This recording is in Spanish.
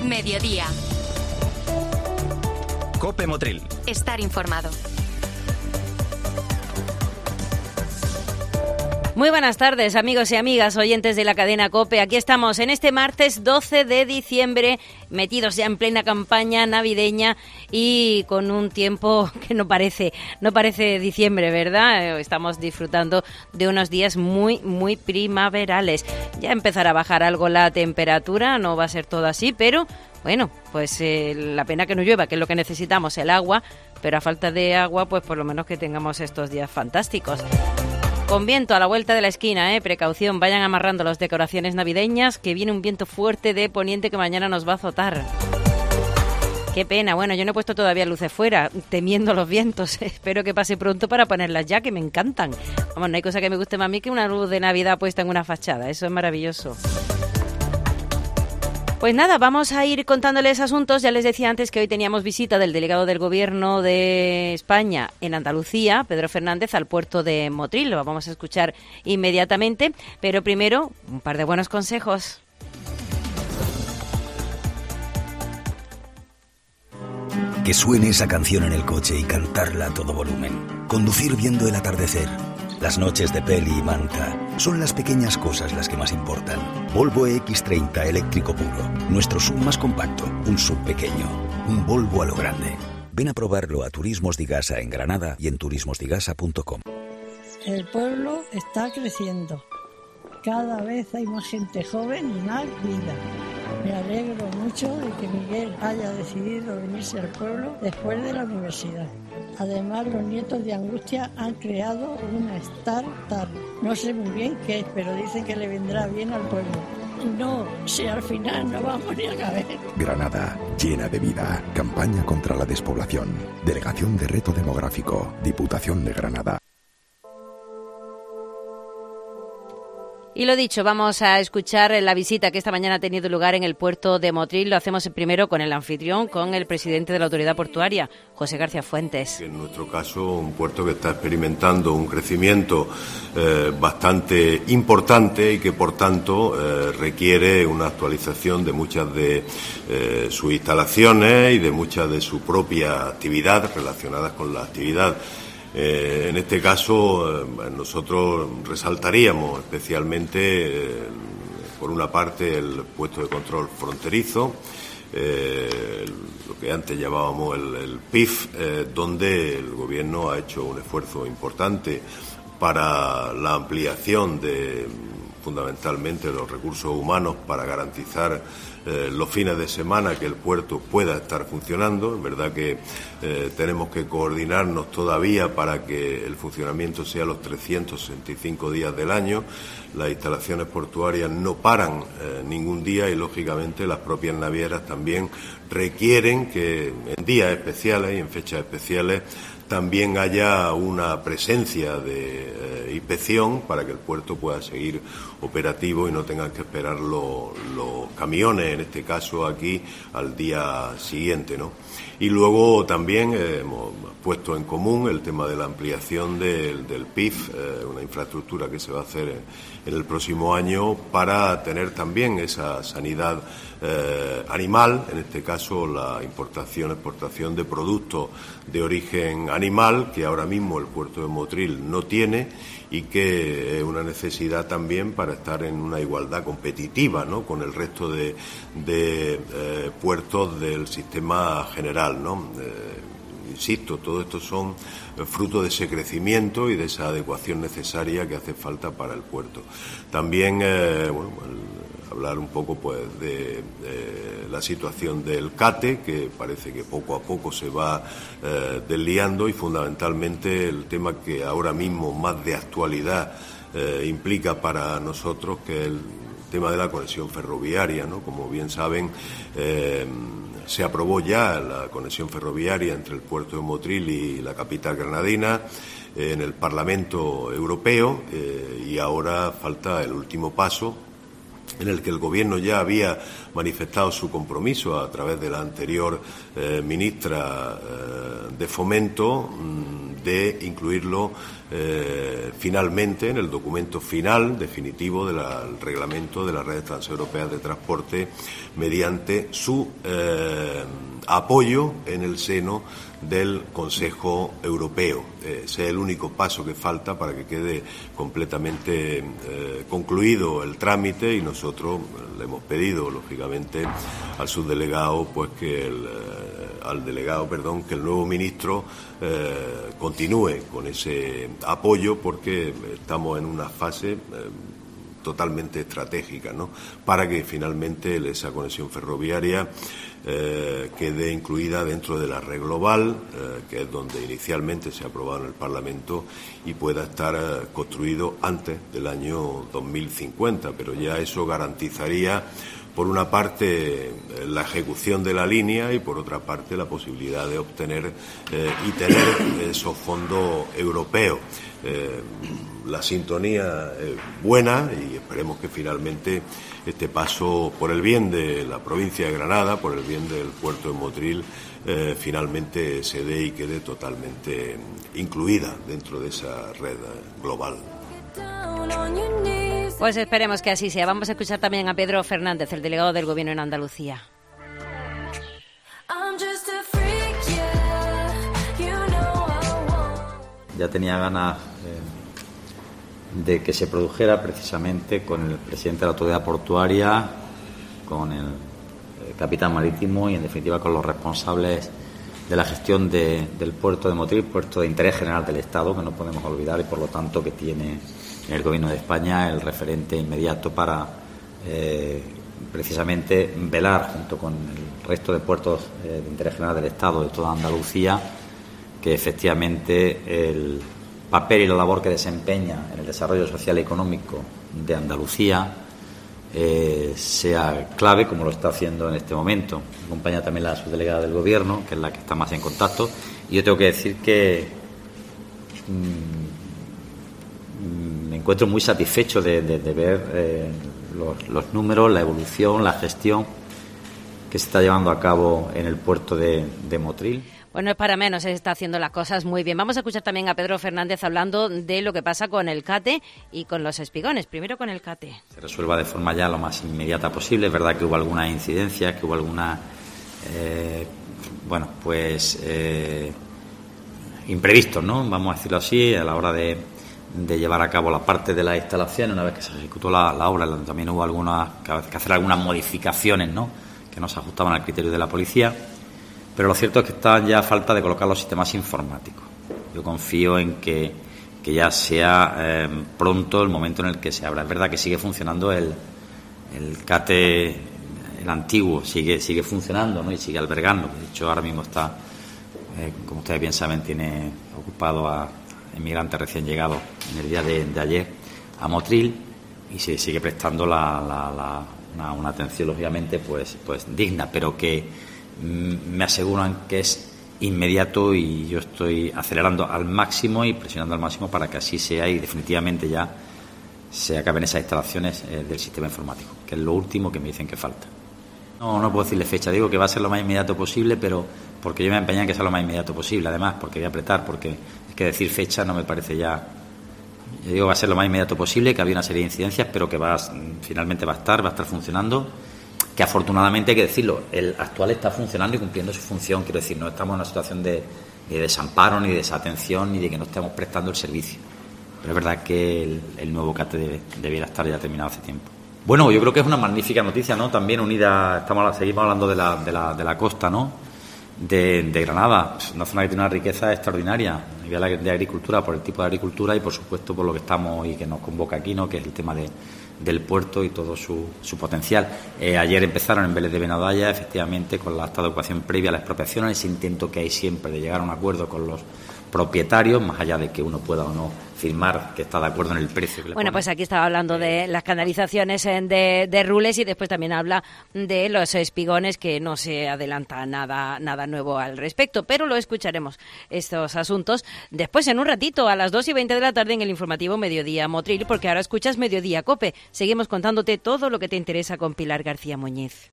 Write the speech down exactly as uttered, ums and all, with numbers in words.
Mediodía. COPE Motril. Estar informado. Muy buenas tardes, amigos y amigas, oyentes de la cadena COPE. Aquí estamos en este martes doce de diciembre, metidos ya en plena campaña navideña y con un tiempo que no parece, no parece diciembre, ¿verdad? Estamos disfrutando de unos días muy, muy primaverales. Ya empezará a bajar algo la temperatura, no va a ser todo así, pero bueno, pues eh, la pena que no llueva, que es lo que necesitamos, el agua, pero a falta de agua, pues por lo menos que tengamos estos días fantásticos. Con viento a la vuelta de la esquina, eh, precaución, vayan amarrando las decoraciones navideñas, que viene un viento fuerte de poniente que mañana nos va a azotar. Qué pena, bueno, yo no he puesto todavía luces fuera, temiendo los vientos, espero que pase pronto para ponerlas ya, que me encantan. Vamos, no hay cosa que me guste más a mí que una luz de Navidad puesta en una fachada, eso es maravilloso. Pues nada, vamos a ir contándoles asuntos. Ya les decía antes que hoy teníamos visita del delegado del Gobierno de España en Andalucía, Pedro Fernández, al puerto de Motril. Lo vamos a escuchar inmediatamente, pero primero un par de buenos consejos. Que suene esa canción en el coche y cantarla a todo volumen. Conducir viendo el atardecer. Las noches de peli y manta son las pequeñas cosas las que más importan. Volvo equis treinta eléctrico puro. Nuestro sub más compacto. Un sub pequeño. Un Volvo a lo grande. Ven a probarlo a Turismos Digasa en Granada y en turismos digasa punto com. El pueblo está creciendo. Cada vez hay más gente joven y más vida. Me alegro mucho de que Miguel haya decidido venirse al pueblo después de la universidad. Además, los nietos de Angustia han creado una startup. No sé muy bien qué es, pero dicen que le vendrá bien al pueblo. No, si al final no vamos ni a caber. Granada, llena de vida. Campaña contra la despoblación. Delegación de Reto Demográfico. Diputación de Granada. Y lo dicho, vamos a escuchar la visita que esta mañana ha tenido lugar en el puerto de Motril. Lo hacemos primero con el anfitrión, con el presidente de la Autoridad Portuaria, José García Fuentes. En nuestro caso, un puerto que está experimentando un crecimiento eh, bastante importante y que, por tanto, eh, requiere una actualización de muchas de eh, sus instalaciones y de muchas de su propia actividad relacionadas con la actividad. Eh, en este caso, eh, nosotros resaltaríamos especialmente, eh, por una parte, el puesto de control fronterizo, eh, lo que antes llamábamos el, el P I F, eh, donde el Gobierno ha hecho un esfuerzo importante para la ampliación de, fundamentalmente, los recursos humanos para garantizar eh, los fines de semana que el puerto pueda estar funcionando. Es verdad que eh, tenemos que coordinarnos todavía para que el funcionamiento sea los trescientos sesenta y cinco días del año. Las instalaciones portuarias no paran eh, ningún día y, lógicamente, las propias navieras también requieren que en días especiales y en fechas especiales también haya una presencia de eh, inspección para que el puerto pueda seguir operativo y no tengan que esperar lo, los camiones, en este caso aquí, al día siguiente, ¿no? Y luego también eh, hemos puesto en común el tema de la ampliación del, del P I F, eh, una infraestructura que se va a hacer en, en el próximo año para tener también esa sanidad eh, animal, en este caso la importación, exportación de productos de origen animal, que ahora mismo el puerto de Motril no tiene y que es una necesidad también para estar en una igualdad competitiva, ¿no?, con el resto de, de eh, puertos del sistema general, ¿no? Eh, insisto, todo esto son fruto de ese crecimiento y de esa adecuación necesaria que hace falta para el puerto. También, eh, bueno, el, hablar un poco pues de, de la situación del CATE, que parece que poco a poco se va eh, desliando, y fundamentalmente el tema que ahora mismo más de actualidad eh, implica para nosotros, que es el tema de la conexión ferroviaria, ¿no? Como bien saben, eh, se aprobó ya la conexión ferroviaria entre el puerto de Motril y la capital granadina eh, en el Parlamento Europeo eh, y ahora falta el último paso, en el que el Gobierno ya había manifestado su compromiso a través de la anterior eh, ministra eh, de Fomento mmm, de incluirlo eh, finalmente en el documento final definitivo del reglamento de las redes transeuropeas de transporte mediante su eh, apoyo en el seno del Consejo Europeo. Eh, ese es el único paso que falta para que quede completamente eh, concluido el trámite, y nosotros le hemos pedido, lógicamente, al subdelegado, pues que el, eh, al delegado, perdón, que el nuevo ministro eh, continúe con ese apoyo, porque estamos en una fase eh, totalmente estratégica, ¿no?, para que finalmente esa conexión ferroviaria eh, quede incluida dentro de la red global, eh, que es donde inicialmente se ha aprobado en el Parlamento, y pueda estar eh, construido antes del año dos mil cincuenta, pero ya eso garantizaría, por una parte, la ejecución de la línea, y por otra parte la posibilidad de obtener eh, y tener esos fondos europeos. Eh, la sintonía es buena, y esperemos que finalmente este paso, por el bien de la provincia de Granada, por el bien del puerto de Motril, eh, finalmente se dé y quede totalmente incluida dentro de esa red global. Pues esperemos que así sea. Vamos a escuchar también a Pedro Fernández, el delegado del Gobierno en Andalucía. Ya tenía ganas eh, de que se produjera precisamente con el presidente de la autoridad portuaria, con el, el capitán marítimo y, en definitiva, con los responsables de la gestión de, del puerto de Motril, puerto de interés general del Estado, que no podemos olvidar, y por lo tanto que tiene el Gobierno de España el referente inmediato para eh, precisamente velar, junto con el resto de puertos eh, de interés general del Estado de toda Andalucía, que efectivamente el papel y la labor que desempeña en el desarrollo social y económico de Andalucía eh, sea clave, como lo está haciendo en este momento. Me acompaña también la subdelegada del Gobierno, que es la que está más en contacto, y yo tengo que decir que mmm, me encuentro muy satisfecho de, de, de ver eh, los, los números, la evolución, la gestión que se está llevando a cabo en el puerto de, de Motril. Pues no es para menos, se está haciendo las cosas muy bien. Vamos a escuchar también a Pedro Fernández hablando de lo que pasa con el CATE y con los espigones. Primero con el CATE. Se resuelva de forma ya lo más inmediata posible. Es verdad que hubo algunas incidencias, que hubo algunas, eh, bueno, pues eh, imprevistos, ¿no? Vamos a decirlo así, a la hora de, de llevar a cabo la parte de la instalación. Una vez que se ejecutó la, la obra, también hubo algunas que hacer algunas modificaciones, ¿no?, que no se ajustaban al criterio de la policía. Pero lo cierto es que está ya a falta de colocar los sistemas informáticos. Yo confío en que, que ya sea eh, pronto el momento en el que se abra. Es verdad que sigue funcionando el, el CATE, el antiguo, sigue sigue funcionando, ¿no?, y sigue albergando. De hecho, ahora mismo está, eh, como ustedes bien saben, tiene ocupado a inmigrantes recién llegados en el día de, de ayer a Motril, y se sigue prestando la, la, la, una, una atención, lógicamente, pues, pues digna, pero que me aseguran que es inmediato, y yo estoy acelerando al máximo y presionando al máximo para que así sea y definitivamente ya se acaben esas instalaciones eh, del sistema informático, que es lo último que me dicen que falta. No, no puedo decirle fecha, digo que va a ser lo más inmediato posible, pero porque yo me empeñé en que sea lo más inmediato posible, además, porque voy a apretar, porque es que decir fecha no me parece ya. Yo digo que va a ser lo más inmediato posible, que había una serie de incidencias, pero que va finalmente va a estar, va a estar funcionando. Que afortunadamente, hay que decirlo, el actual está funcionando y cumpliendo su función. Quiero decir, no estamos en una situación de, de desamparo, ni de desatención, ni de que no estemos prestando el servicio. Pero es verdad que el, el nuevo CATE debe, debiera estar ya terminado hace tiempo. Bueno, yo creo que es una magnífica noticia, ¿no? También unida, estamos seguimos hablando de la, de la, de la costa, ¿no?, de, de Granada, una zona que tiene una riqueza extraordinaria a nivel de agricultura, por el tipo de agricultura y, por supuesto, por lo que estamos y que nos convoca aquí, ¿no?, que es el tema de del puerto y todo su, su potencial. Eh, ayer empezaron en Vélez de Benadaya, efectivamente, con la acta de ocupación previa a la expropiación, ese intento que hay siempre de llegar a un acuerdo con los propietarios, más allá de que uno pueda o no firmar que está de acuerdo en el precio que le Bueno, pone. pues aquí estaba hablando de las canalizaciones de, de Rules, y después también habla de los espigones, que no se adelanta nada nada nuevo al respecto, pero lo escucharemos estos asuntos después, en un ratito, a las dos y veinte de la tarde, en el informativo Mediodía Motril, porque ahora escuchas Mediodía COPE. Seguimos contándote todo lo que te interesa con Pilar García Muñiz.